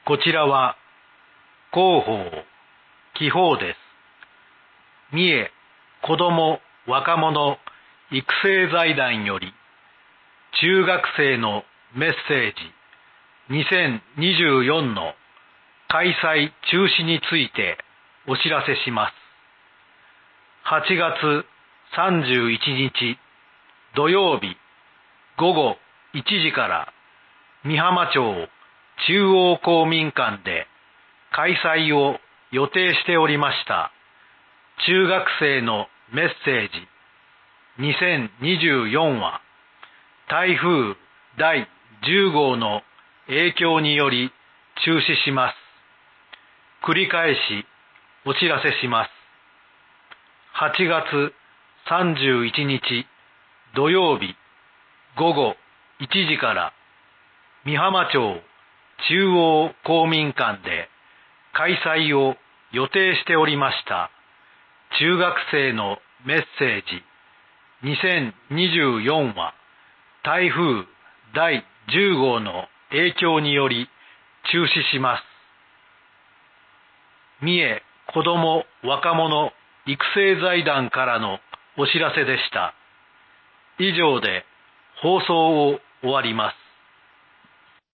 こちらは広報、気泡です。三重子ども若者育成財団より中学生のメッセージ2024の開催中止についてお知らせします。8月31日土曜日午後1時から美浜町中央公民館で開催を予定しておりました中学生のメッセージ2024は台風第10号の影響により中止します。繰り返しお知らせします。8月31日土曜日午後1時から美浜町中央公民館で開催を予定しておりました中学生のメッセージ2024は台風第10号の影響により中止します。三重子ども若者育成財団からのお知らせでした。以上で放送を終わります。